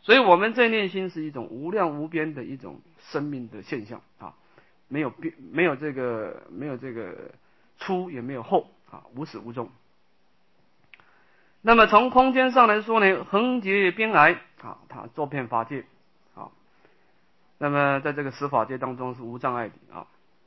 所以我们这念心是一种无量无边的一种生命的现象啊，没有这个初也没有后啊，无始无终。那么从空间上来说呢，横结边来啊，它周遍法界啊。那么在这个十法界当中是无障碍的啊。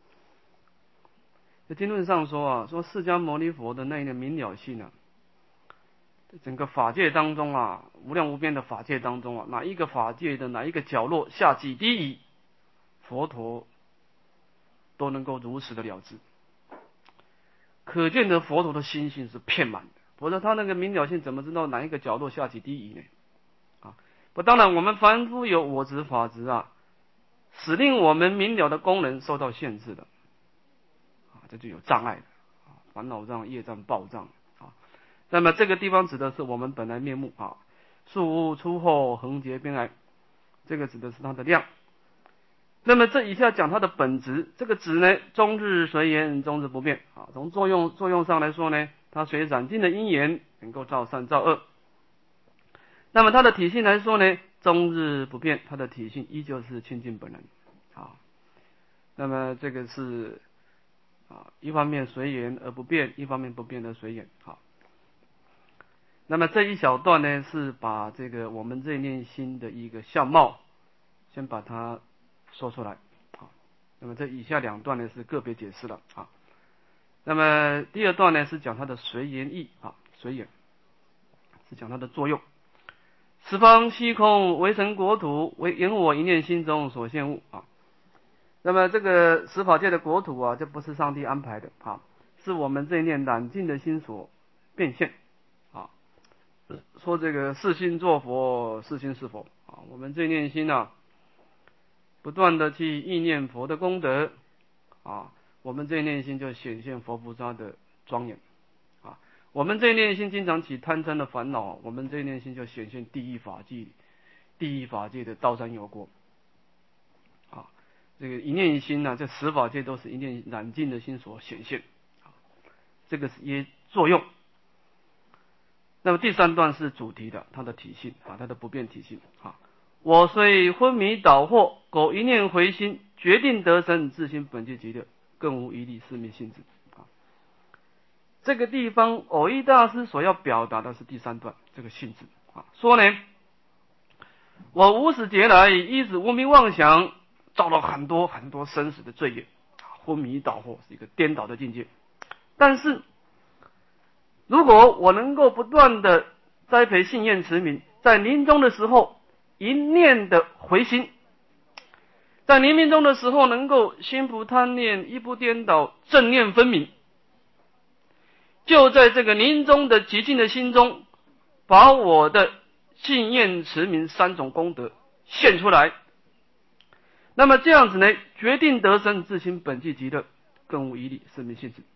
在经论上说啊，说释迦牟尼佛的那一个明了性啊，整个法界当中啊，无量无边的法界当中啊，哪一个法界的哪一个角落下几滴雨，佛陀都能够如实的了知。可见的佛陀的心性是遍满的，否则他那个明了性怎么知道哪一个角落下几滴雨呢？啊，不，当然我们凡夫有我执法执啊，使令我们明了的功能受到限制的啊，这就有障碍的啊，烦恼障、业障、报障啊。那么这个地方指的是我们本来面目啊，树无出后横结边来，这个指的是它的量。那么这以下讲它的本质，这个质呢，终日随缘，终日不变啊。从作用上来说呢，它随染尽的因缘，能够造善造恶。那么它的体性来说呢，终日不变，它的体性依旧是清净本人啊。那么这个是啊，一方面随缘而不变，一方面不变而随缘啊。那么这一小段呢，是把这个我们这一念心的一个相貌，先把它说出来啊。那么这以下两段呢是个别解释了啊。那么第二段呢是讲它的随缘义啊，随缘是讲它的作用。十方虚空为成国土，为言我一念心中所现物啊。那么这个十法界的国土啊，这不是上帝安排的啊，是我们这一念染净的心所变现啊。说这个是心作佛，是心是佛啊。我们这一念心啊，不断的去意念佛的功德啊，我们这一念心就显现佛菩萨的庄严啊。我们这一念心经常起贪嗔的烦恼，我们这一念心就显现地狱法界的刀山油锅啊。这个一念心呢，这十法界都是一念染净的心所显现啊，这个是也作用。那么第三段是主题的，它的体性啊，它的不变体性啊。我虽昏迷倒惑，苟一念回心，决定得生，自心本具极乐，更无一例是灭性质啊。这个地方偶益大师所要表达的是第三段这个性质啊，说呢，我无始劫来依止无明妄想，造了很多很多生死的罪业，昏迷倒惑是一个颠倒的境界。但是如果我能够不断的栽培信愿持名，在临终的时候一念的回心，在临命终的时候能够心不贪念，意不颠倒，正念分明，就在这个临终的极静的心中，把我的信愿持名三种功德现出来。那么这样子呢，决定得生，自心本具极乐，更无一例是灭性质。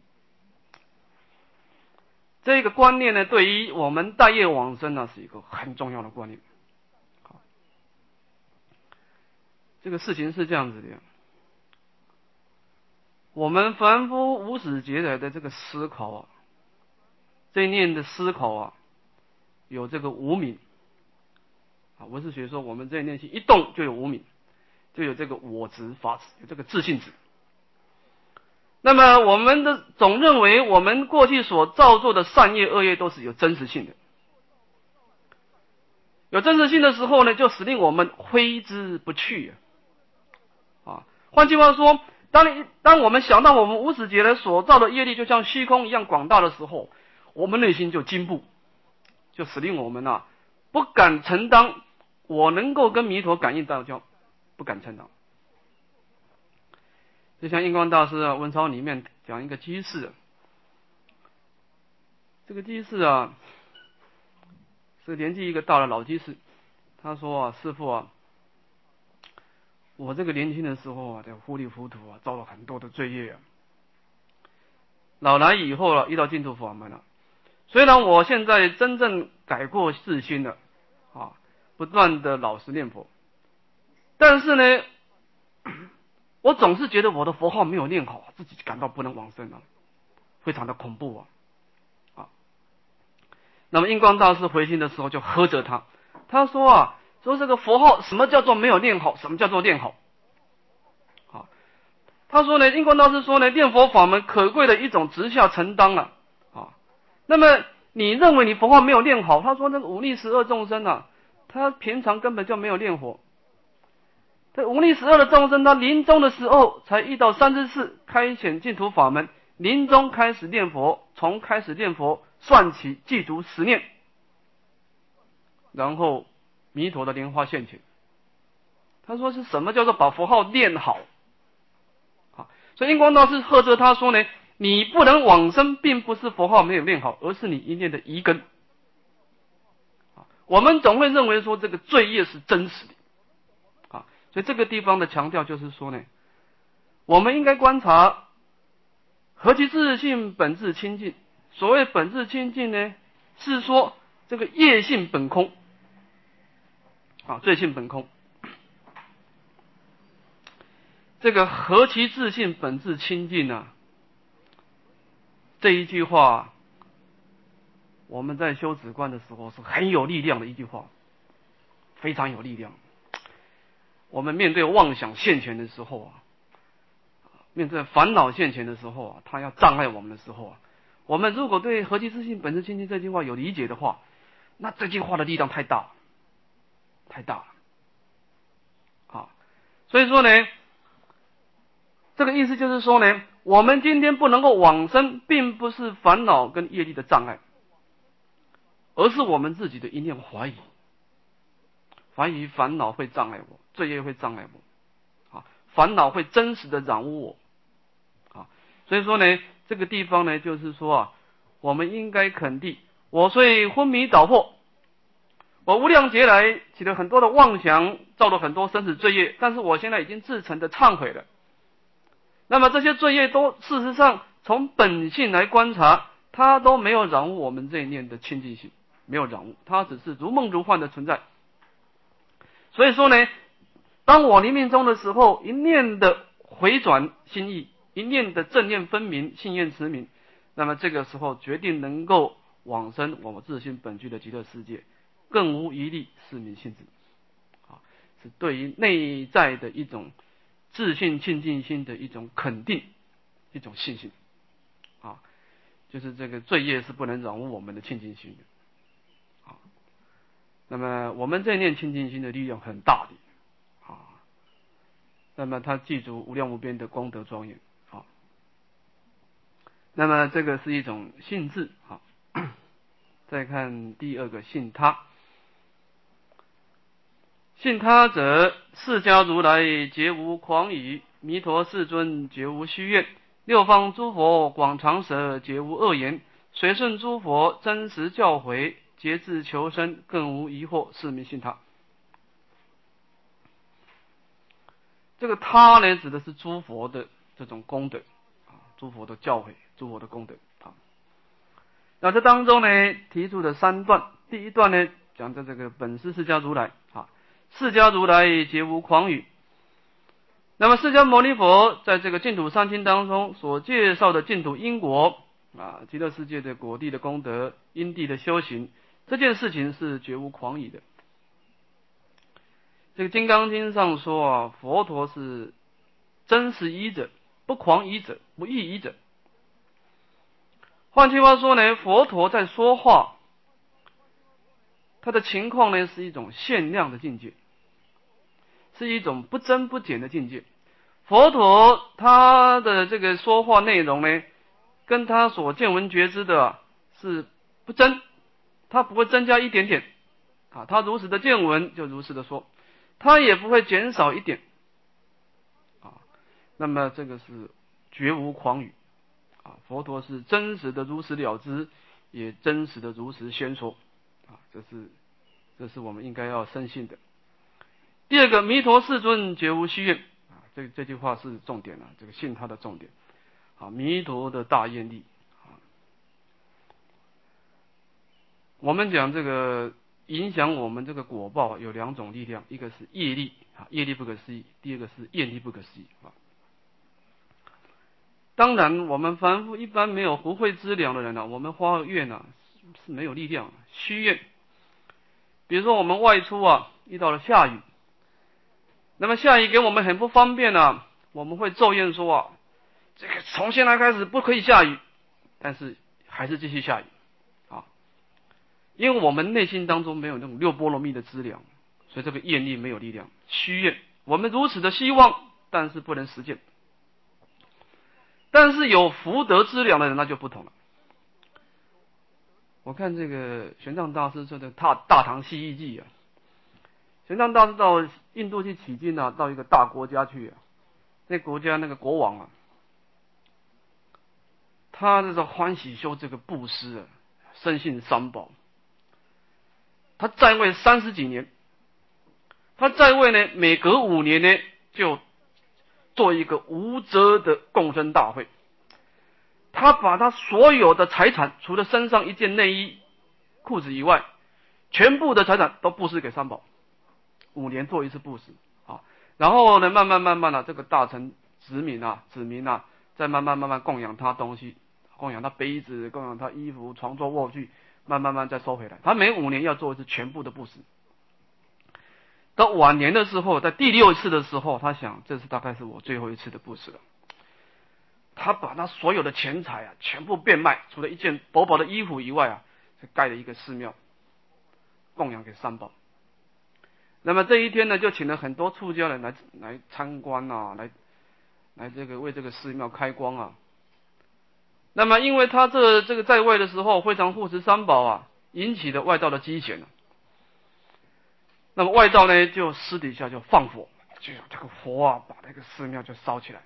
这个观念呢，对于我们待业往生呢，是一个很重要的观念。好，这个事情是这样子的，我们凡夫无始劫来的这个思考啊，这一念的思考啊，有这个无明啊。文士学说，我们这一念心一动就有无明，就有这个我执、法执，有这个自性执。那么我们的总认为我们过去所造作的善业恶业都是有真实性的，有真实性的时候呢，就使令我们挥之不去啊。换句话说，当我们想到我们无始劫来所造的业力就像虚空一样广大的时候，我们内心就惊怖，就使令我们不敢承担我能够跟弥陀感应道交，不敢承担。就像印光大师文钞里面讲一个居士，这个居士是年纪一个大的老居士，他说师父我这个年轻的时候这糊里糊涂造了很多的罪业老来以后遇到净土法门虽然我现在真正改过自新了不断的老实念佛，但是呢我总是觉得我的佛号没有念好，自己感到不能往生非常的恐怖那么印光大师回心的时候就呵责他，他说说这个佛号什么叫做没有练好，什么叫做练好？他说呢，印光大师说呢，念佛法门可贵的一种直下承担啊。那么你认为你佛号没有练好？他说那个忤逆12众生啊，他平常根本就没有练佛。这忤逆12的众生，他临终的时候才遇到314开显净土法门，临终开始念佛，从开始念佛算起，记足10念，然后弥陀的莲花现前。他说是什么叫做把佛号练好？所以印光大师喝责他说呢，你不能往生，并不是佛号没有练好，而是你一念的遗根。我们总会认为说这个罪业是真实的，所以这个地方的强调就是说呢，我们应该观察何其自性本自清净。所谓本自清净呢，是说这个业性本空，罪性本空。这个何其自性本自清净啊，这一句话我们在修止观的时候是很有力量的一句话，非常有力量。我们面对妄想现前的时候啊，面对烦恼现前的时候啊，它要障碍我们的时候啊，我们如果对何其自性本自清净这句话有理解的话，那这句话的力量太大了。所以说呢，这个意思就是说呢，我们今天不能够往生，并不是烦恼跟业力的障碍，而是我们自己的一念怀疑。怀疑烦恼会障碍我，罪业会障碍我，烦恼会真实的染污我，所以说呢，这个地方呢，就是说我们应该肯定，我虽昏迷倒惑，我无量劫来起了很多的妄想，造了很多生死罪业，但是我现在已经自诚的忏悔了。那么这些罪业都事实上从本性来观察，它都没有染污我们这一念的清净性，没有染污，它只是如梦如幻的存在。所以说呢，当我临命终的时候，一念的回转心意，一念的正念分明，信愿持名，那么这个时候决定能够往生我们自性本具的极乐世界，更无一例是名信子，是对于内在的一种自信清净心的一种肯定，一种信心，就是这个罪业是不能染污我们的清净心的。那么我们这念清净心的力量很大的，那么他记住无量无边的功德庄严，那么这个是一种信字。再看第二个信他，信他者，释迦如来皆无诳语，弥陀世尊绝无虚愿，六方诸佛广长舌皆无恶言，随顺诸佛真实教诲，皆自求生，更无疑惑，是名信他。这个他呢，指的是诸佛的这种功德，诸佛的教诲，诸佛的功德。那这当中呢，提出的3段，第一段呢，讲的这个本师释迦如来，释迦如来皆无诳语。那么释迦牟尼佛在这个净土3经当中所介绍的净土因果，极乐世界的果地的功德，因地的修行，这件事情是绝无诳语的。这个《金刚经》上说佛陀是真实依者，不诳依者，不异依者。换句话说呢，佛陀在说话，他的情况呢是一种限量的境界，是一种不增不减的境界。佛陀他的这个说话内容呢，跟他所见闻觉知的是不增，他不会增加一点点，他如实的见闻就如实的说，他也不会减少一点，那么这个是绝无诳语，佛陀是真实的如实了知，也真实的如实宣说，这是我们应该要深信的。第二个，弥陀世尊绝无虚愿，这句话是重点了，这个信他的重点。弥陀的大愿力，我们讲这个影响我们这个果报有2种力量，一个是业力，业力不可思议；第二个是愿力不可思议。当然我们凡夫一般没有福慧资粮的人我们发愿是没有力量，虚愿。比如说我们外出遇到了下雨，那么下雨给我们很不方便啊，我们会咒怨说啊，这个从现在开始不可以下雨，但是还是继续下雨啊，因为我们内心当中没有那种六波罗蜜的资粮，所以这个愿力没有力量，虚愿，我们如此的希望，但是不能实践。但是有福德资粮的人那就不同了。我看这个玄奘大师说的大唐西域记啊，玄奘大师到印度去取经啊，到一个大国家去啊，那国家那个国王啊，他这个欢喜修这个布施啊，深信三宝。他在位30几年，他在位呢，每隔5年呢就做一个无遮的共生大会。他把他所有的财产，除了身上一件内衣、裤子以外，全部的财产都布施给三宝。5年做一次布施啊，然后呢，慢慢的，这个大臣子民啊，再慢慢供养他东西，供养他杯子，供养他衣服、床桌卧具，慢慢再收回来。他每5年要做一次全部的布施。到晚年的时候，在第6次的时候，他想，这次大概是我最后一次的布施了。他把他所有的钱财啊，全部变卖，除了一件薄薄的衣服以外啊，盖了一个寺庙，供养给三宝。那么这一天呢，就请了很多出家人来参观啊，来这个为这个寺庙开光啊。那么因为他这个在位的时候非常护持三宝啊，引起了外道的讥嫌。那么外道呢，就私底下就放火，就这个火啊，把那个寺庙就烧起来。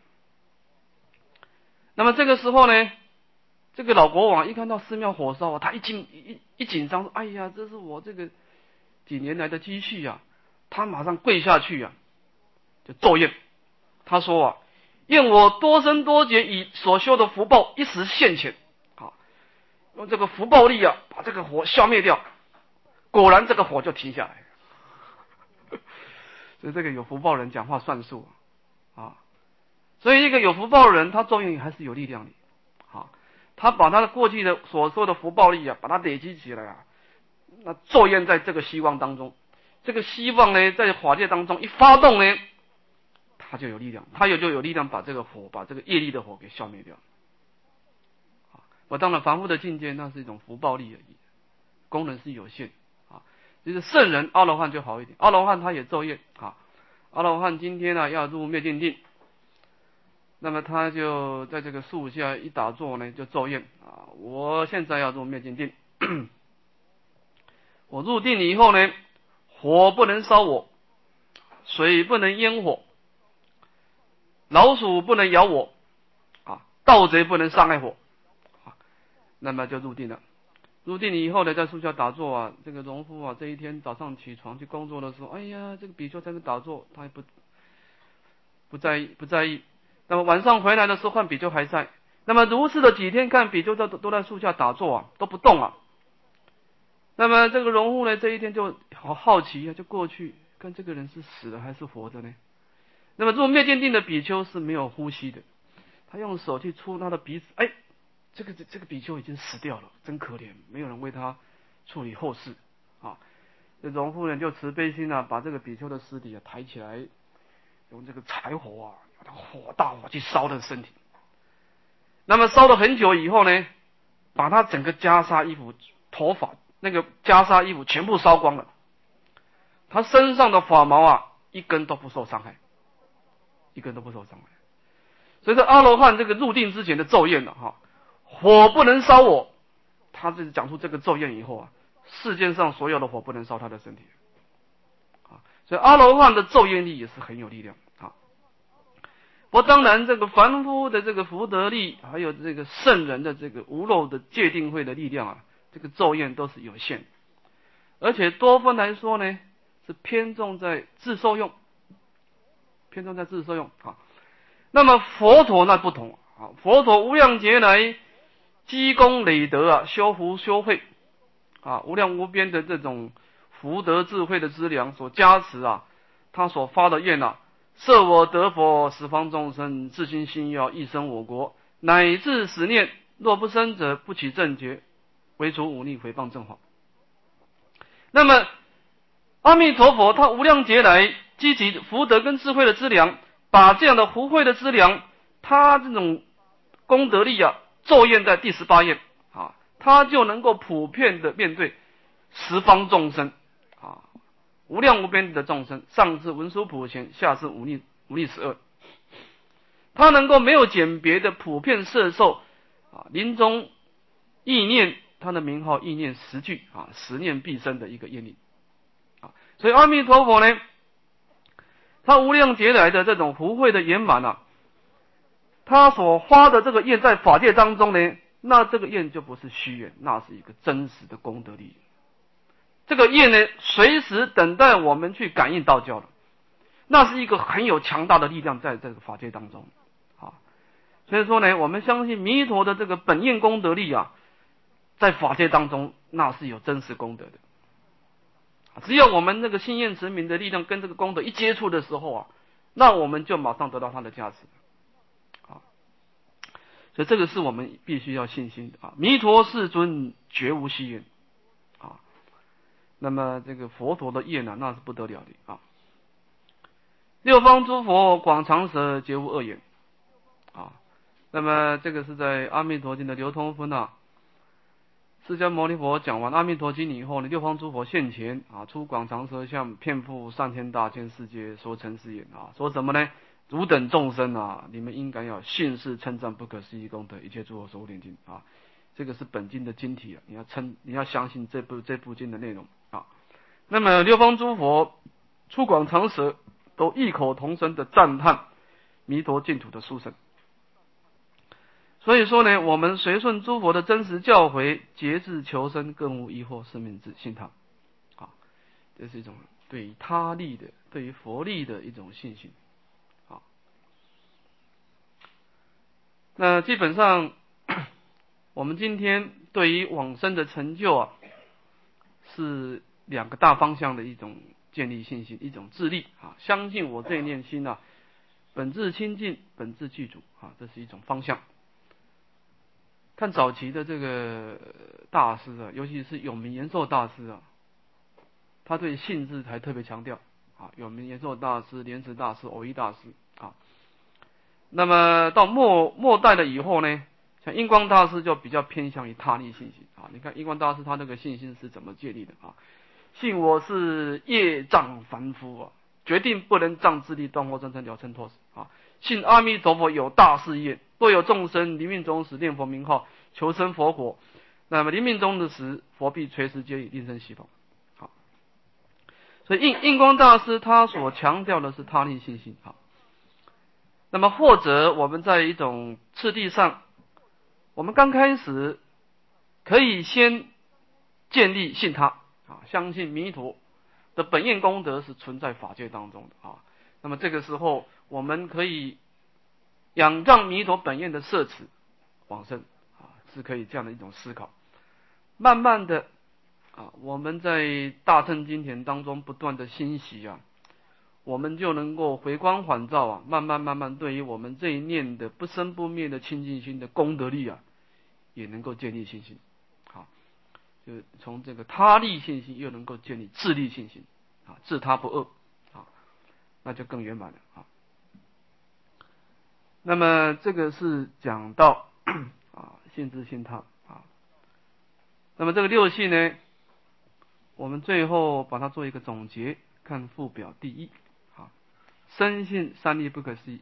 那么这个时候呢，这个老国王一看到寺庙火烧啊，他一紧张说：“哎呀，这是我这个几年来的积蓄啊！”他马上跪下去啊，就咒怨。他说啊：“愿我多生多劫以所修的福报一时现前，啊，用这个福报力啊，把这个火消灭掉。”果然这个火就停下来。所以这个有福报人讲话算数啊。所以一个有福报的人，他咒怨还是有力量的。好，他把他的过去的所说的福报力啊，把它累积起来啊，那咒怨在这个希望当中，这个希望呢，在法界当中一发动呢，他就有力量，他就有力量把这个火，把这个业力的火给消灭掉。我当然凡夫的境界，那是一种福报力而已，功能是有限啊。就是圣人阿罗汉就好一点，阿罗汉他也咒怨啊，阿罗汉今天呢要入灭尽定。那么他就在这个树下一打坐呢，就咒怨啊！我现在要入灭尽定，我入定以后呢，火不能烧我，水不能淹火，老鼠不能咬我，啊，盗贼不能伤害我，啊，那么就入定了。入定以后呢，在树下打坐啊，这个农夫啊，这一天早上起床去工作的时候，哎呀，这个比丘在那打坐，他也不在意。那么晚上回来的时候，看比丘还在。那么如此的几天，看比丘都在树下打坐啊，都不动啊。那么这个农夫呢，这一天就好奇啊，就过去看这个人是死了还是活着呢？那么入灭尽定的比丘是没有呼吸的，他用手去触他的鼻子，哎，这个比丘已经死掉了，真可怜，没有人为他处理后事啊。这农夫呢就慈悲心啊，把这个比丘的尸体啊抬起来，用这个柴火啊。大火去烧他的身体，那么烧了很久以后呢，把他整个袈裟衣服、头发那个袈裟衣服全部烧光了，他身上的发毛啊一根都不受伤害，所以说阿罗汉这个入定之前的咒怨哈，火不能烧我，他这讲出这个咒怨以后啊，世间上所有的火不能烧他的身体啊，所以阿罗汉的咒怨力也是很有力量。不过当然，这个凡夫的这个福德力，还有这个圣人的这个无漏的戒定慧的力量啊，这个咒怨都是有限的，而且多分来说呢，是偏重在自受用啊。那么佛陀那不同啊，佛陀无量劫来积功累德啊，修福修慧啊，无量无边的这种福德智慧的资粮所加持啊，他所发的愿啊。设我得佛，十方众生自心心要一生我国，乃至死念，若不生者，不起正觉，唯除忤逆毁谤正法。那么阿弥陀佛他无量劫来积集福德跟智慧的资粮，把这样的福慧的资粮，他这种功德力啊，咒验在第18愿啊，他就能够普遍的面对十方众生啊，无量无边的众生，上至文殊普贤，下至五力十二，他能够没有简别的普遍摄受啊，临终意念他的名号意念10句啊，10念必生的一个愿力啊，所以阿弥陀佛呢，他无量劫来的这种福慧的圆满啊，他所发的这个愿在法界当中呢，那这个愿就不是虚愿，那是一个真实的功德力。这个愿呢，随时等待我们去感应道教了，那是一个很有强大的力量在这个法界当中啊。所以说呢，我们相信弥陀的这个本愿功德力啊，在法界当中那是有真实功德的。只要我们那个心愿持名的力量跟这个功德一接触的时候啊，那我们就马上得到它的加持啊。所以这个是我们必须要信心的啊。弥陀世尊绝无虚愿啊。那么这个佛陀的愿啊，那是不得了的啊。六方诸佛广长舌，皆无恶言啊。那么这个是在阿弥陀经的流通分啊。释迦牟尼佛讲完阿弥陀经以后呢，六方诸佛现前啊，出广长舌相，遍覆上天大千世界，说诚实言啊，说什么呢？汝等众生啊，你们应该要信誓称赞不可思议功德，一切诸佛守护念经啊。这个是本经的经体啊，你要相信这部经的内容啊。那么六方诸佛出广长舌，都异口同声的赞叹弥陀净土的殊胜。所以说呢，我们随顺诸佛的真实教诲，节制求生，更无疑惑，是命之信他啊，这是一种对于他力的、对于佛力的一种信心啊。那基本上，我们今天对于往生的成就啊，是2个大方向的一种建立信心，一种自立啊，相信我这一念心啊，本质清净，本质具足啊，这是一种方向。看早期的这个大师啊，尤其是永明延寿大师啊，他对信字还特别强调啊。永明延寿大师、莲池大师、藕益大师啊。那么到末代了以后呢，像印光大师就比较偏向于他力信心啊。你看印光大师他那个信心是怎么建立的啊？信我是业障凡夫啊，决定不能障自力断惑真诚了称脱死啊。信阿弥陀佛有大事业，若有众生临命终时念佛名号，求生佛果，那么临命终的时，佛必垂时接引，令生西方。好，所以印光大师他所强调的是他力信心。好，那么或者我们在一种次第上，我们刚开始可以先建立信他啊，相信弥陀的本愿功德是存在法界当中的啊。那么这个时候，我们可以仰仗弥陀本愿的摄持往生啊，是可以这样的一种思考。慢慢的啊，我们在大乘经典当中不断的欣喜啊，我们就能够回光返照啊，慢慢对于我们这一念的不生不灭的清净心的功德力啊，也能够建立信心。好，就从这个他力信心又能够建立自力信心啊，自他不二啊，那就更圆满了啊。那么这个是讲到啊信自信他啊。那么这个六信呢，我们最后把它做一个总结，看附表第1啊，深信三力不可思议。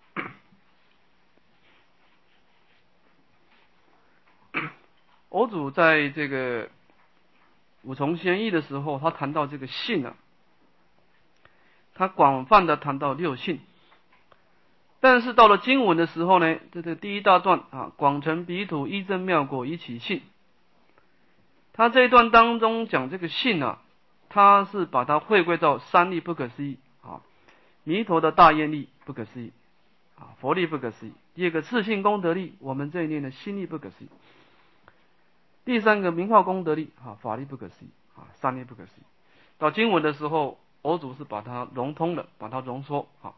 佛祖在这个五重仙义的时候，他谈到这个信啊，他广泛的谈到六信。但是到了经文的时候呢，这个第1大段啊，广成彼土，依正妙果，以起信。他这一段当中讲这个信啊，他是把它汇归到三力不可思议啊，弥陀的大愿力不可思议啊，佛力不可思议。第2个自信功德力，我们这一念的心力不可思议。第3个名号功德力啊，法力不可思议啊，三力不可思议。到经文的时候，佛祖是把它融通了，把它浓缩啊。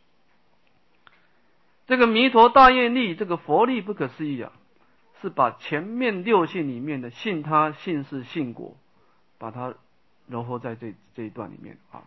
这个弥陀大愿力，这个佛力不可思议啊，是把前面六信里面的信他、信事、信果，把它糅合在这一段里面啊。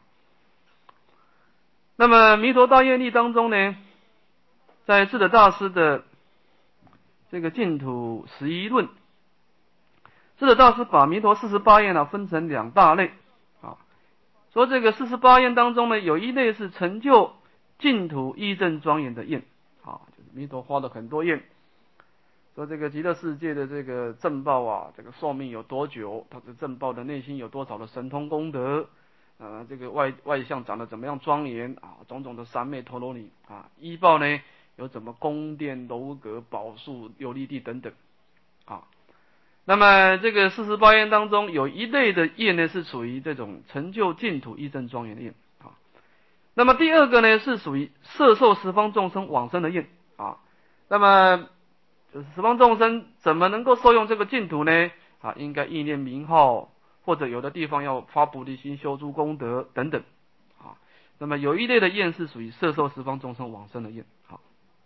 那么弥陀大愿力当中呢，在智者大师的这个净土11论，智者大师把弥陀48愿分成2大类啊，说这个48愿当中呢，有一类是成就净土义正庄严的愿啊，就是弥陀发了很多愿，说这个极乐世界的这个正报啊，这个寿命有多久，他的正报的内心有多少的神通功德，这个外相长得怎么样庄严啊，种种的三昧陀罗尼啊，依报呢有怎么宫殿楼阁宝树游历地等等啊。那么这个48愿当中有一类的愿呢，是属于这种成就净土义正庄严的愿啊。那么第二个呢，是属于摄受十方众生往生的愿啊。那么就是十方众生怎么能够受用这个净土呢？啊，应该意念名号，或者有的地方要发菩提心、修诸功德等等啊。那么有一类的愿是属于摄受十方众生往生的愿啊。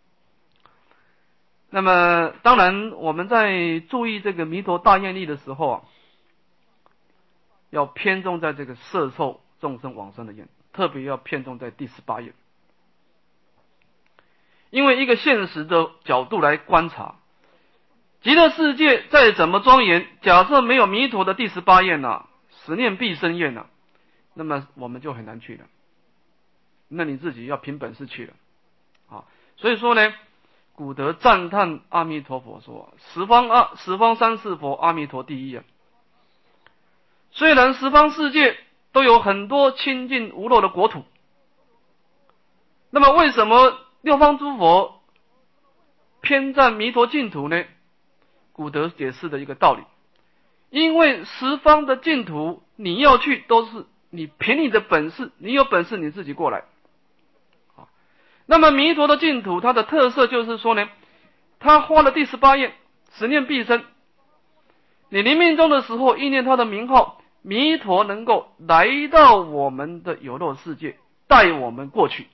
那么当然我们在注意这个弥陀大愿力的时候啊，要偏重在这个摄受众生往生的愿，特别要偏重在第18愿。因为一个现实的角度来观察，极乐世界再怎么庄严，假设没有弥陀的第18愿啊，十念必生愿啊，那么我们就很难去了。那你自己要凭本事去了啊。所以说呢，古德赞叹阿弥陀佛说：十方三世佛，阿弥陀第一啊。虽然十方世界都有很多清净无漏的国土，那么为什么六方诸佛偏赞弥陀净土呢？古德解释的一个道理，因为十方的净土你要去都是你凭你的本事，你有本事你自己过来。那么弥陀的净土它的特色就是说呢，他花了第18愿，十念必生。你临命终的时候意念他的名号，弥陀能够来到我们的有漏世界，带我们过去。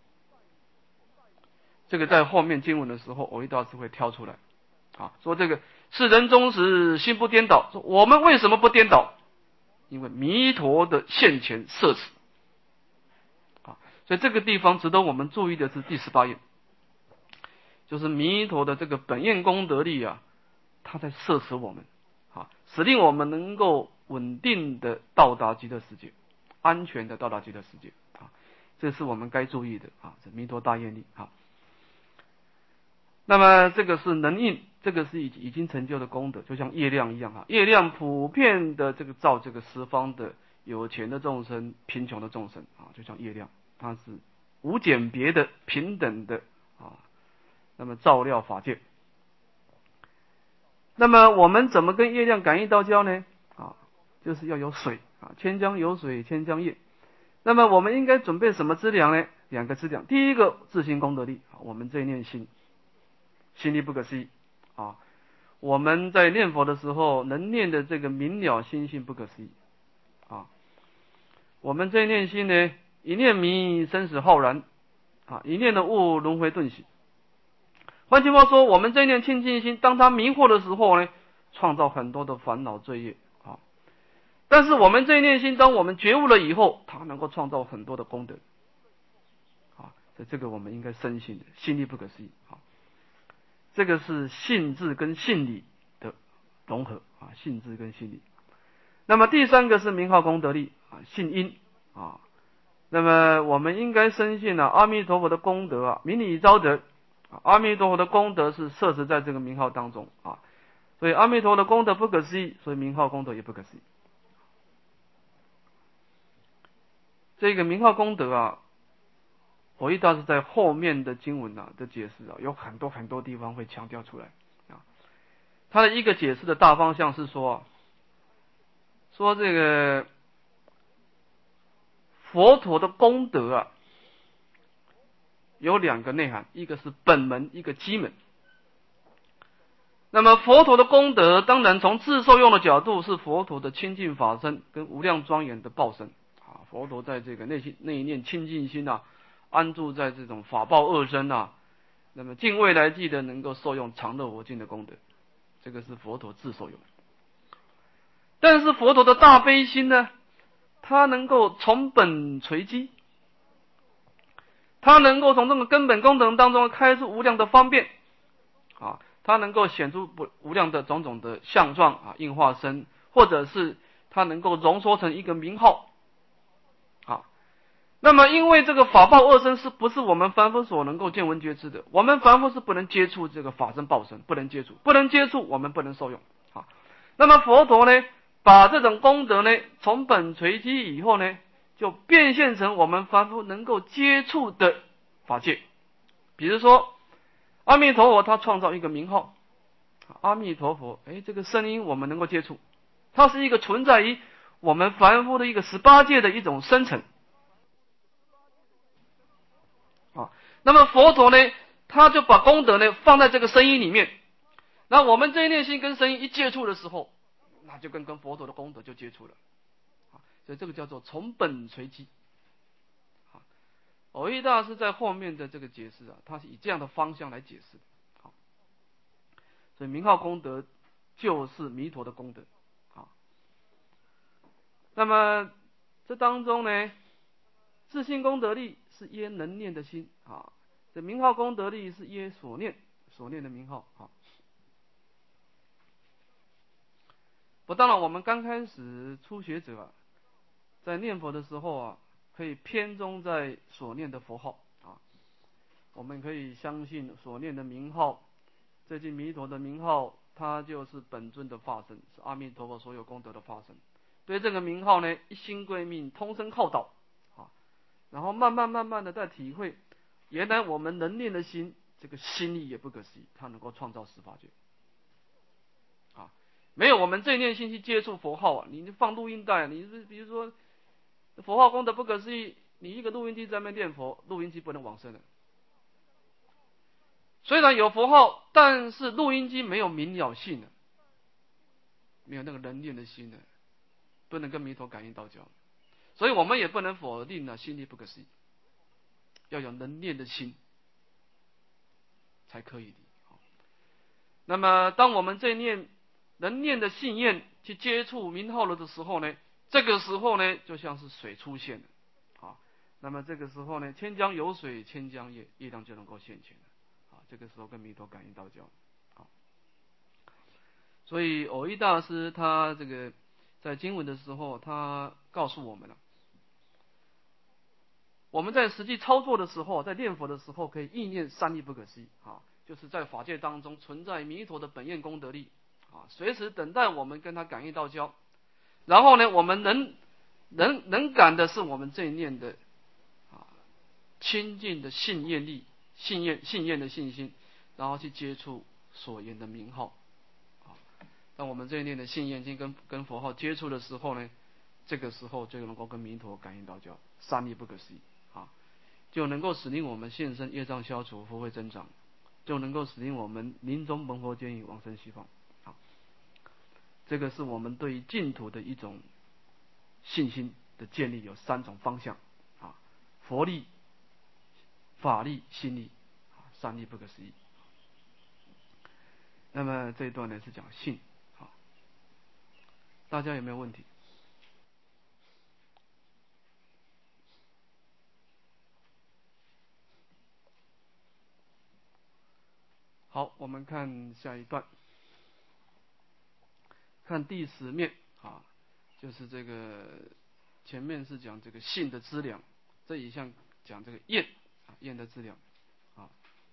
这个在后面经文的时候，藕益大师会挑出来啊，说这个世人终时心不颠倒。说我们为什么不颠倒？因为弥陀的现前摄持啊，所以这个地方值得我们注意的是第18愿，就是弥陀的这个本愿功德力啊，他在摄持我们啊，使令我们能够稳定的到达极乐世界，安全的到达极乐世界啊，这是我们该注意的啊，这弥陀大愿力啊。那么这个是能应，这个是已经成就的功德，就像月亮一样啊，月亮普遍的这个照这个十方的有钱的众生、贫穷的众生啊，就像月亮，它是无简别的、平等的啊，那么照料法界。那么我们怎么跟月亮感应道交呢？啊，就是要有水啊，千江有水千江月。那么我们应该准备什么资粮呢？2个资粮，第一个自心功德力啊，我们这一念心。心力不可思议啊！我们在念佛的时候，能念的这个明了心性不可思议啊！我们这一念心呢，一念迷生死浩然啊，一念的悟轮回顿息。换句话说，我们这一念清净心，当它迷惑的时候呢，创造很多的烦恼罪业啊。但是我们这一念心，当我们觉悟了以后，它能够创造很多的功德啊。所以这个我们应该深信的，心力不可思议啊。这个是性智跟性理的融合啊，性智跟性理。那么第3个是名号功德力啊，信因啊。那么我们应该深信啊，阿弥陀佛的功德啊，名理昭德，阿弥陀佛的功德是摄持在这个名号当中啊。所以阿弥陀佛的功德不可思议，所以名号功德也不可思议。这个名号功德啊，藕益大师在后面的经文啊的解释啊，有很多很多地方会强调出来啊。他的一个解释的大方向是说，说这个佛陀的功德啊，有2个内涵，一个是本门，一个基门。那么佛陀的功德，当然从自受用的角度是佛陀的清净法身跟无量庄严的报身啊。佛陀在这个内心那一念清净心啊，安住在这种法报恶身啊，那么尽未来际的能够受用常乐佛净的功德，这个是佛陀自受用。但是佛陀的大悲心呢， 它能够从本垂基，它能够从这个根本功德当中开出无量的方便啊，它能够显出无量的种种的相状啊，应化身，或者是它能够浓缩成一个名号啊。那么因为这个法报二身是不是我们凡夫所能够见闻觉知的？我们凡夫是不能接触这个法身报身，不能接触，我们不能受用啊。那么佛陀呢，把这种功德呢从本垂基以后呢，就变现成我们凡夫能够接触的法界。比如说阿弥陀佛他创造一个名号，阿弥陀佛，这个声音我们能够接触，它是一个存在于我们凡夫的一个18界的一种生成啊。那么佛陀呢，他就把功德呢放在这个声音里面，那我们这一念心跟声音一接触的时候，那就跟佛陀的功德就接触了啊。所以这个叫做从本垂基啊。蕅益大师在后面的这个解释啊，他是以这样的方向来解释的。好，所以名号功德就是弥陀的功德啊。那么这当中呢，自性功德力是耶能念的心啊，这名号功德力是耶所念的名号啊。不，当然我们刚开始初学者啊，在念佛的时候啊，可以偏重在所念的佛号啊，我们可以相信所念的名号，这句弥陀的名号，它就是本尊的化身，是阿弥陀佛所有功德的化身。对这个名号呢，一心归命，通身靠倒啊，然后慢慢的在体会，原来我们能念的心，这个心力也不可思议，它能够创造十法界啊。没有我们这一念心去接触佛号啊，你放录音带，你是比如说佛号功德不可思议，你一个录音机在那边念佛，录音机不能往生的。虽然有佛号，但是录音机没有明了性的，没有那个能念的心的，不能跟弥陀感应道交。所以我们也不能否定了心力不可思议，要有能念的心才可以的。那么当我们这念能念的信愿去接触名号了的时候呢，这个时候呢就像是水出现了啊。那么这个时候呢，千江有水千江业，业量就能够现前了啊。这个时候跟弥陀感应道交啊。所以蕅益大师他这个在经文的时候，他告诉我们了，我们在实际操作的时候，在念佛的时候，可以意念三力不可思议啊，就是在法界当中存在弥陀的本愿功德力啊，随时等待我们跟他感应道交。然后呢，我们能感的是我们这一念的啊清净的信愿力，信愿的信心，然后去接触所言的名号啊。当我们这一念的信愿心跟佛号接触的时候呢，这个时候就能够跟弥陀感应道交，三力不可思议啊，就能够使令我们现身业障消除，福慧增长，就能够使令我们临终蒙佛见语，往生西方。好，这个是我们对于净土的一种信心的建立，有3种方向啊：佛力、法力、心力啊，三力不可思议。那么这一段呢是讲信，好，大家有没有问题？好，我们看下一段，看第10面啊，就是这个前面是讲这个信的资粮，这一项讲这个愿啊，愿的资粮啊。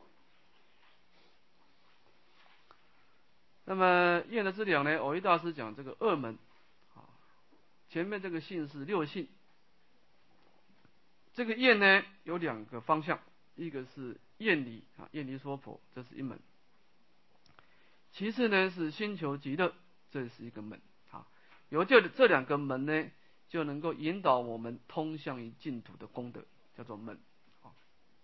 那么愿的资粮呢，蕅益大师讲这个2门啊，前面这个信是6信，这个愿呢有2个方向，一个是愿离啊，愿离说佛，这是一门；其次呢是心求极乐，这是一个门啊。有这2个门呢，就能够引导我们通向于净土的功德，叫做门啊。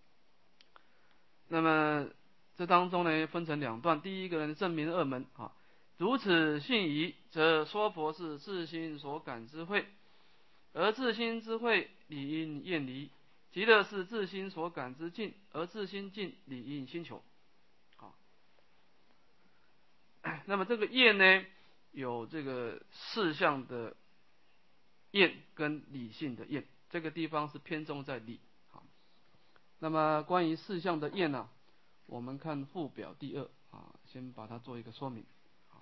那么这当中呢分成2段，第一个呢证明2门啊，如此信疑，则说佛是自心所感之慧，而自心之慧理应愿离；极乐是自心所感之境，而自心境理应心求。好，那么这个愿呢，有这个4项的厌跟理性的厌，这个地方是偏重在理。好，那么关于四项的厌呢，我们看附表第2啊，先把它做一个说明。好，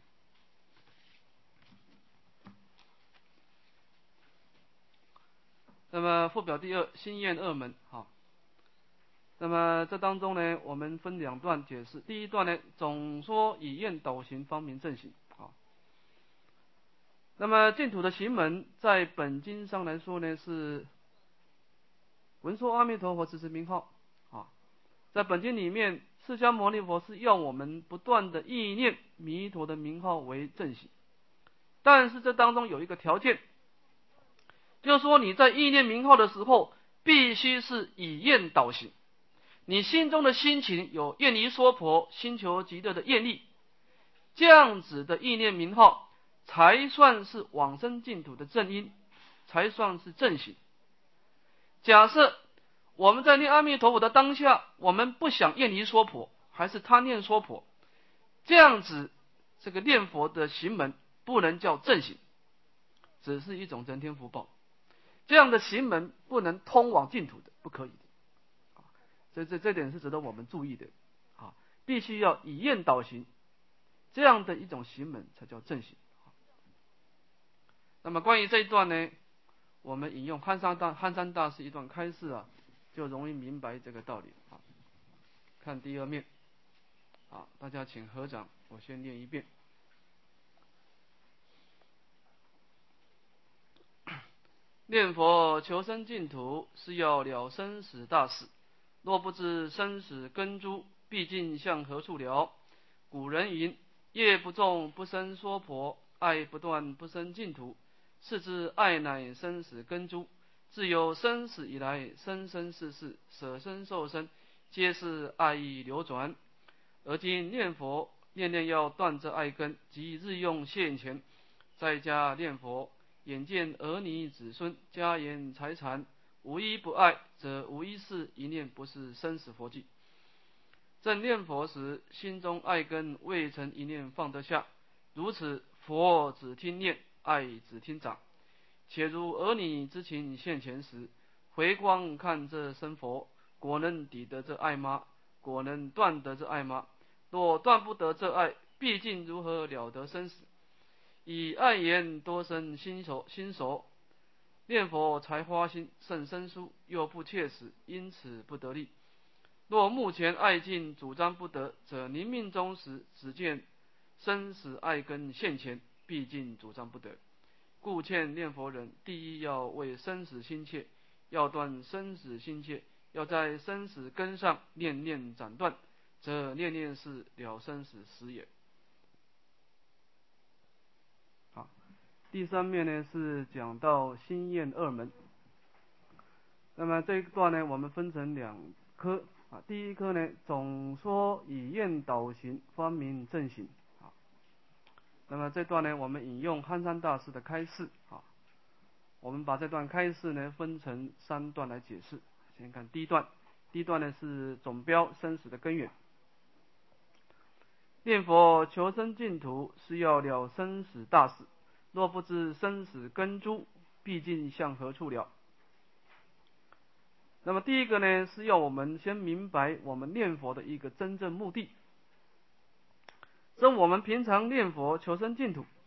那么附表第2心厌二门。好，那么这当中呢，我们分2段解释。第一段呢，总说以厌导行方明正行。好，那么净土的行门在本经上来说呢，是闻说阿弥陀佛，持持名号。啊，在本经里面，释迦牟尼佛是要我们不断的意念弥陀的名号为正行，但是这当中有一个条件，就是说你在意念名号的时候，必须是以厌导行。你心中的心情有愿离娑婆、心求极乐的愿力，这样子的意念名号，才算是往生净土的正因，才算是正行。假设我们在念阿弥陀佛的当下，我们不想愿离娑婆，还是贪念娑婆，这样子这个念佛的行门不能叫正行，只是一种人天福报。这样的行门不能通往净土的，不可以的。这点是值得我们注意的啊，必须要以厌导行，这样的一种行门才叫正行。那么关于这一段呢，我们引用憨山大师一段开示啊，就容易明白这个道理啊。看第2面啊，大家请合掌，我先念一遍。念佛求生净土，是要了生死大事。若不知生死根诸，毕竟向何处了？古人云：业不重不生娑婆，爱不断不生净土。是知爱乃生死根诸，自有生死以来，生生世世舍身受身，皆是爱意流转。而今念佛，念念要断这爱根，即日用现前，在家念佛，眼见儿女子孙、家言财产，无一不爱，则无一是一念不是生死佛迹。正念佛时，心中爱根未曾一念放得下，如此佛只听念，爱只听长。且如儿女之情现前时，回光看这生佛，果能抵得这爱吗？果能断得这爱吗？若断不得这爱，毕竟如何了得生死？以爱言多生心熟，念佛才花心甚生疏，又不切实，因此不得力。若目前爱尽主张不得，则临命终时，只见生死爱根现前，毕竟主张不得。故劝念佛人，第一要为生死心切，要断生死心切，要在生死根上念念斩断，则念念是了生死时也。好，第3面呢是讲到心厌二门。那么这一段呢，我们分成2科啊。第一科呢，总说以厌导行方明正行。啊，那么这段呢，我们引用憨山大师的开示啊。我们把这段开示呢分成3段来解释。先看第一段，第一段呢是总标生死的根源。念佛求生净土，是要了生死大事。若不知生死根诸，毕竟向何处了？那么第一个呢，是要我们先明白我们念佛的一个真正目的。这我们平常念佛求生净土，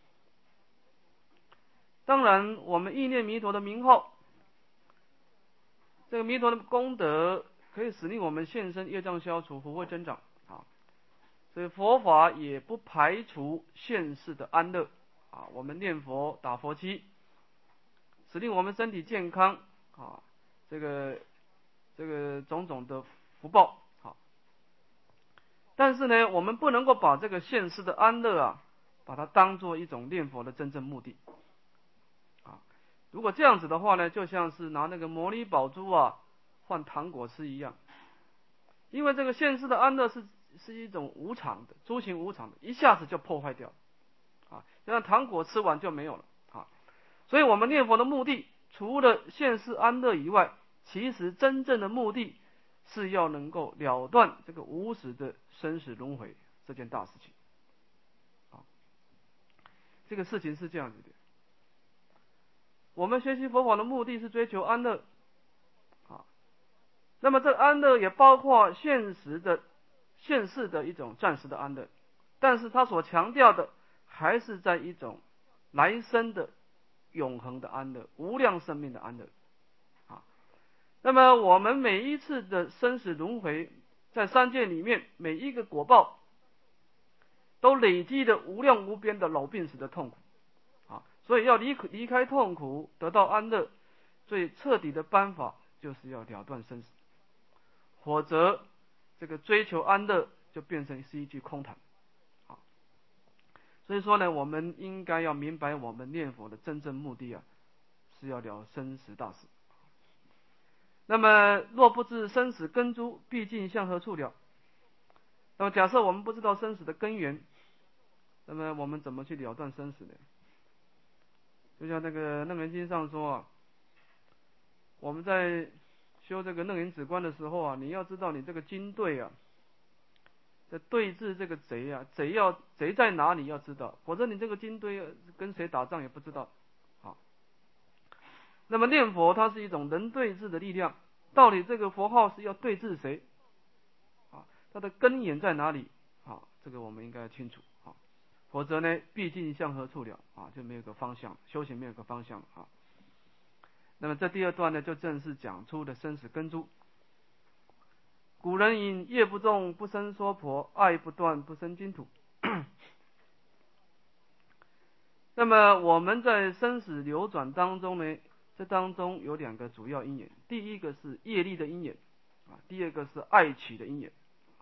当然我们意念弥陀的名号，这个弥陀的功德可以使令我们现身业障消除，福慧增长啊。所以佛法也不排除现世的安乐啊。我们念佛打佛七，使令我们身体健康啊，这个种种的福报好。但是呢，我们不能够把这个现世的安乐啊，把它当做一种念佛的真正目的啊。如果这样子的话呢，就像是拿那个摩尼宝珠啊换糖果吃一样。因为这个现世的安乐是一种无常的，诸行无常的，一下子就破坏掉啊，就像糖果吃完就没有了啊。所以我们念佛的目的，除了现世安乐以外，其实真正的目的是要能够了断这个无始的生死轮回这件大事情啊。这个事情是这样子的， 我们学习佛法的目的是追求安乐啊。那么这安乐也包括现世的一种暂时的安乐，但是他所强调的还是在一种来生的永恒的安乐，无量生命的安乐啊。那么我们每一次的生死轮回，在三界里面，每一个果报都累积的无量无边的老病死的痛苦啊，所以要离开痛苦，得到安乐，最彻底的办法就是要了断生死，否则这个追求安乐就变成是一句空谈啊。所以说呢，我们应该要明白，我们念佛的真正目的啊，是要了生死大事。那么若不知生死根诸，毕竟向何处了？那么假设我们不知道生死的根源，那么我们怎么去了断生死呢？就像那个楞严经上说啊，我们在修这个楞严止观的时候啊，你要知道你这个军队啊，在对峙这个贼啊，贼在哪里要知道，否则你这个军队跟谁打仗也不知道啊。那么念佛它是一种能对治的力量，到底这个佛号是要对治谁啊？它的根源在哪里啊？这个我们应该清楚啊，否则呢，毕竟向何处了啊？就没有个方向，修行没有个方向啊。那么这第二段呢，就正式讲出的生死根诸。古人云：业不重不生娑婆，爱不断不生净土。那么我们在生死流转当中呢，这当中有两个主要因缘，第一个是业力的因缘啊，第二个是爱取的因缘。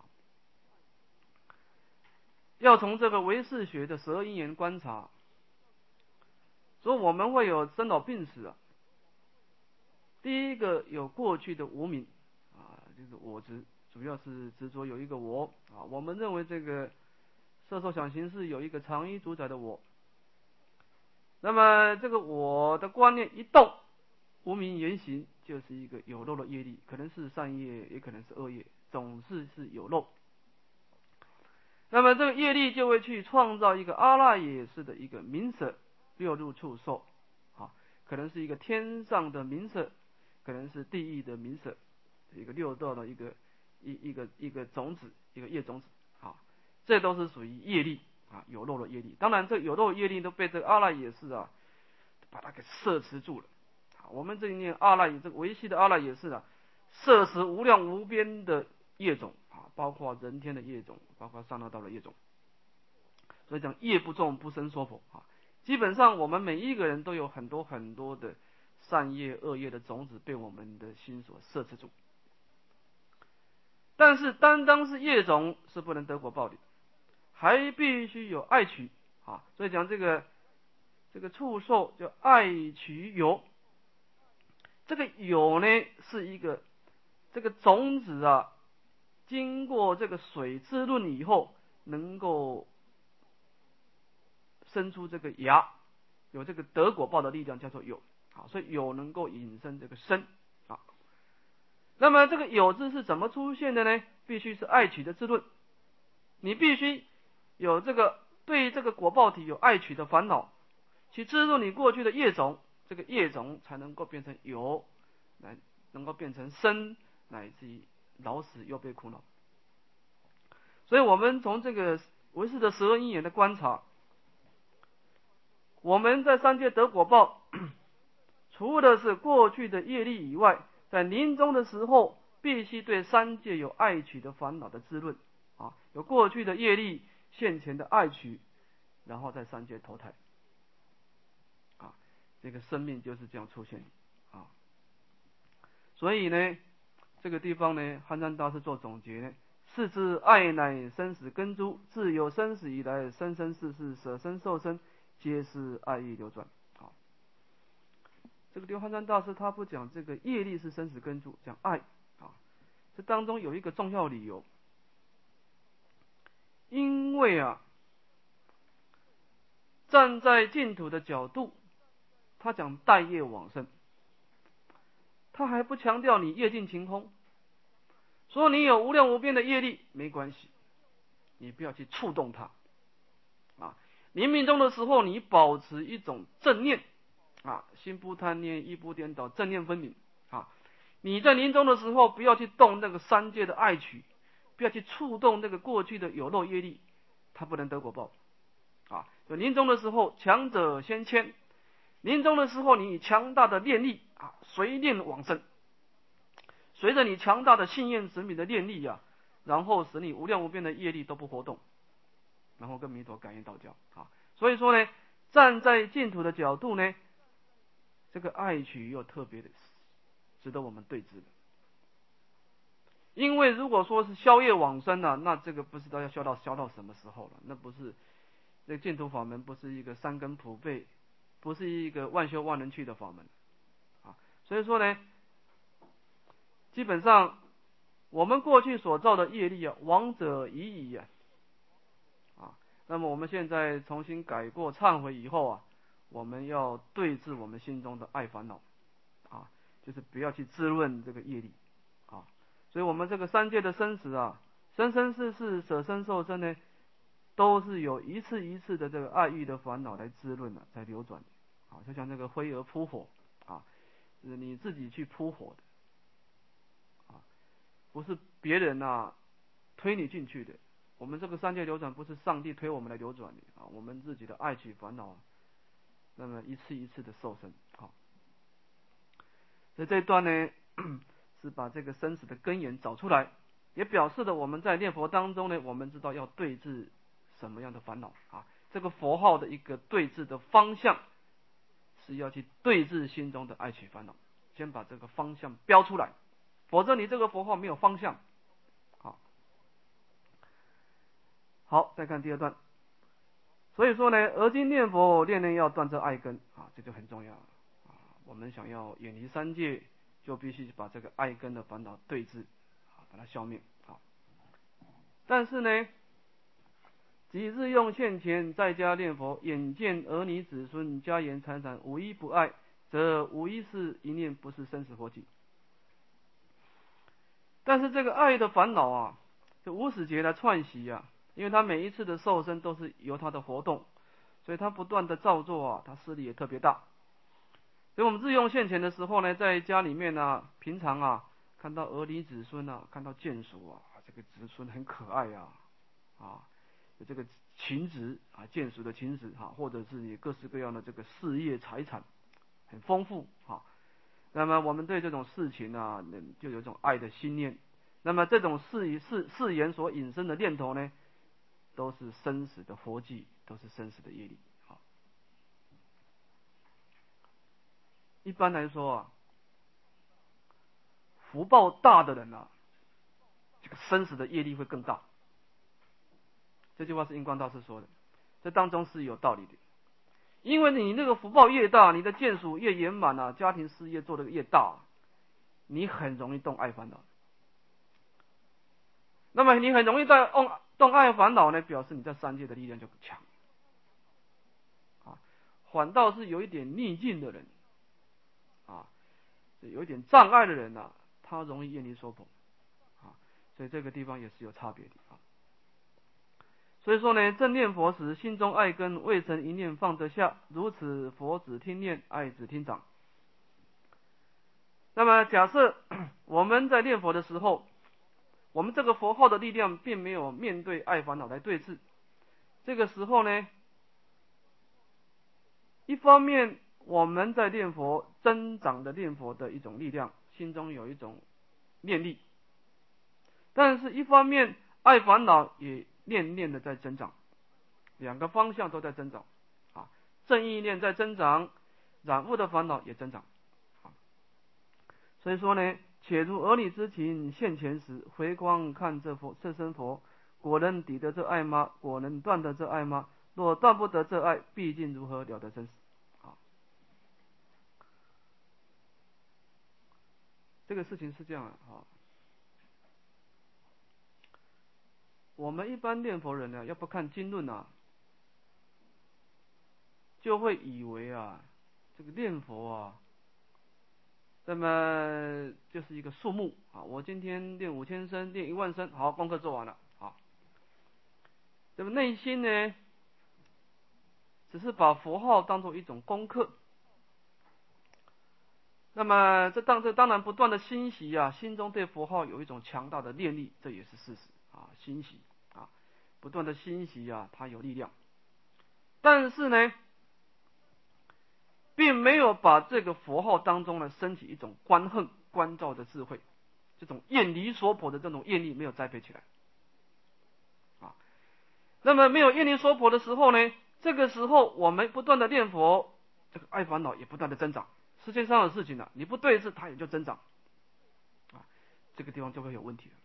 要从这个唯识学的12因缘观察，所以我们会有生老病死啊。第一个有过去的无明啊，就是我执，主要是执着有一个我啊，我们认为这个色受想行识有一个常依主宰的我。那么这个我的观念一动，无明言行就是一个有漏的业力，可能是善业，也可能是恶业，总是有漏。那么这个业力就会去创造一个阿赖耶识的一个名色，六入处受啊，可能是一个天上的名色，可能是地狱的名色，一个六道的一个种子，一个业种子啊，这都是属于业力啊，有漏的业力。当然这有漏的业力都被这个阿赖耶识啊把它给摄持住了啊。我们这一念阿赖耶，这个维系的阿赖耶识啊，摄持无量无边的业种啊，包括人天的业种，包括上六道的业种。所以讲业不重不生娑婆啊，基本上我们每一个人都有很多很多的善业恶业的种子被我们的心所摄持住。但是单单是业种是不能得果报的，还必须有爱取啊。所以讲这个触受叫爱取有，这个有呢是一个这个种子啊，经过这个水滋润以后，能够生出这个芽，有这个得果报的力量，叫做有啊。所以有能够引生这个生啊。那么这个有字是怎么出现的呢？必须是爱取的滋润，你必须有这个对这个果报体有爱取的烦恼，去滋润你过去的业种，这个业种才能够变成有，能够变成生，乃至于老死又被苦恼。所以我们从这个唯识的12因缘的观察，我们在三界得果报，除了是过去的业力以外，在临终的时候，必须对三界有爱取的烦恼的滋润啊，有过去的业力现前的爱取，然后在三界投胎啊，这个生命就是这样出现啊。所以呢，这个地方呢，憨山大师做总结呢，是知爱乃生死根诸，自有生死以来，生生世世舍身受身，皆是爱意流转。好，这个刘憨山大师他不讲这个业力是生死根诸，讲爱啊。这当中有一个重要理由，因为啊，站在净土的角度，他讲待业往生，他还不强调你业尽晴空，说你有无量无边的业力没关系，你不要去触动它啊。临命终的时候，你保持一种正念啊，心不贪念，意不颠倒，正念分明啊。你在临终的时候，不要去动那个三界的爱取，不要去触动那个过去的有漏业力，它不能得果报啊。临终的时候，强者先迁。临终的时候，你以强大的念力啊，随念往生，随着你强大的信愿使命的念力啊，然后使你无量无边的业力都不活动，然后跟弥陀感应道交啊。所以说呢，站在净土的角度呢，这个爱取又特别的值得我们对治的。因为如果说是消业往生啊，那这个不知道要消到什么时候了。那不是这个净土法门，不是一个三根普被，不是一个万修万能去的法门啊。所以说呢，基本上我们过去所造的业力啊，亡者已矣啊。那么我们现在重新改过忏悔以后啊，我们要对治我们心中的爱烦恼啊，就是不要去滋润这个业力啊。所以我们这个三界的生死啊，生生世世舍身受身呢，都是有一次一次的这个爱欲的烦恼来滋润的，在流转啊。就像这个飞蛾扑火啊，是你自己去扑火的啊，不是别人啊推你进去的。我们这个三界流转不是上帝推我们来流转的啊，我们自己的爱取烦恼，那么一次一次的受身啊。所以这一段呢，是把这个生死的根源找出来，也表示了我们在念佛当中呢，我们知道要对治什么样的烦恼啊。这个佛号的一个对治的方向，是要去对治心中的爱取烦恼，先把这个方向标出来，否则你这个佛号没有方向。好，再看第二段。所以说呢，而今念佛念要断这爱根啊，这就很重要啊。我们想要远离三界，就必须把这个爱根的烦恼对治啊，把它消灭啊。但是呢，即日用现前在家念佛，眼见儿女子孙家言财产无一不爱，则无一是一念不是生死活计。但是这个爱的烦恼啊，就无始劫来串习啊，因为他每一次的受身都是由他的活动，所以他不断的造作啊，他势力也特别大。所以我们日用现前的时候呢，在家里面呢，平常啊，看到儿女子孙啊，看到眷属啊，这个子孙很可爱啊，有这个情执啊，眷属的情执哈，或者是你各式各样的这个事业财产很丰富哈。那么我们对这种事情啊，就有一种爱的心念。那么这种誓言所引申的念头呢，都是生死的活计，都是生死的业力。好，一般来说啊，福报大的人啊，这个生死的业力会更大。这句话是印光大师说的，这当中是有道理的。因为你那个福报越大，你的眷属越圆满啊，家庭事业做得越大，你很容易动爱烦恼。那么你很容易动爱烦恼呢，表示你在三界的力量就强啊。反倒是有一点逆境的人啊，有一点障碍的人啊，他容易厌离娑婆啊。所以这个地方也是有差别的啊。所以说呢，正念佛时，心中爱根未曾一念放得下，如此佛只听念，爱只听长。那么假设我们在念佛的时候，我们这个佛号的力量并没有面对爱烦恼来对峙，这个时候呢，一方面我们在念佛增长的念佛的一种力量，心中有一种念力，但是一方面爱烦恼也念念的在增长，两个方向都在增长啊，正意念在增长，染污的烦恼也增长啊。所以说呢，且如儿女之情现前时，回光看这身佛，果能抵得这爱吗？果能断得这爱吗？若断不得这爱，毕竟如何了得生死？啊，这个事情是这样啊。我们一般念佛人呢，要不看经论啊，就会以为啊，这个念佛啊，那么就是一个数目啊。我今天念5000声，念10000声，好，功课做完了。好，那么内心呢，只是把佛号当做一种功课那么这当然不断的欣喜啊，心中对佛号有一种强大的念力，这也是事实啊，欣喜啊，不断的欣喜啊，它有力量。但是呢，并没有把这个佛号当中呢升起一种观恨观照的智慧，这种厌离所婆的这种业力没有栽培起来啊。那么没有厌离所婆的时候呢，这个时候我们不断的念佛，这个爱烦恼也不断的增长。世界上的事情呢，你不对治，它也就增长啊，这个地方就会有问题了。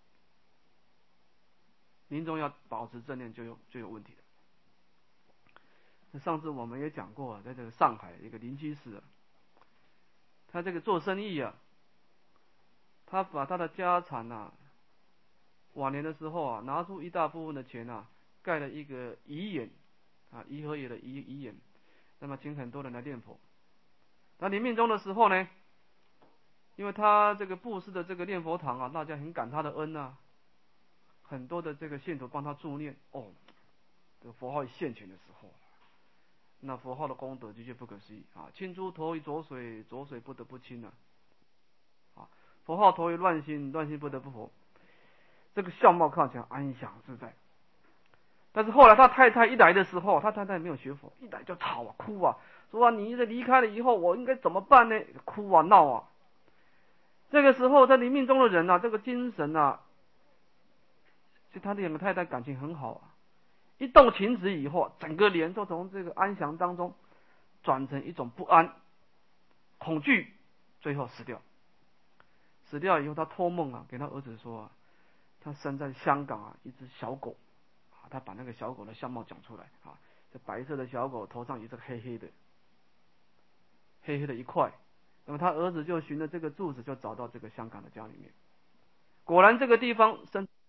临终要保持正念就有问题了。上次我们也讲过啊，在这个上海一个林居士啊，他这个做生意啊，他把他的家产啊，晚年的时候啊，拿出一大部分的钱啊，盖了一个颐园啊，颐和园的颐园，那么请很多人来念佛。那临命终的时候呢，因为他这个布施的这个念佛堂啊，大家很感他的恩啊，很多的这个信徒帮他助念哦，这个佛号现前的时候，那佛号的功德的确不可思议啊！清珠投于浊水，浊水不得不清啊！啊，佛号投于乱心，乱心不得不佛。这个相貌看起来安详自在，但是后来他太太一来的时候，他太太没有学佛，一来就吵啊哭啊，说啊你这离开了以后，我应该怎么办呢？哭啊闹啊。这个时候在临命中的人啊，这个精神啊，就他两个太太感情很好啊，一动情执以后，整个脸都从这个安详当中转成一种不安、恐惧，最后死掉。死掉以后，他托梦啊，给他儿子说啊，他生在香港啊，一只小狗啊，他把那个小狗的相貌讲出来啊，这白色的小狗头上有这个黑黑的，黑黑的一块。那么他儿子就循着这个柱子就找到这个香港的家里面，果然这个地方生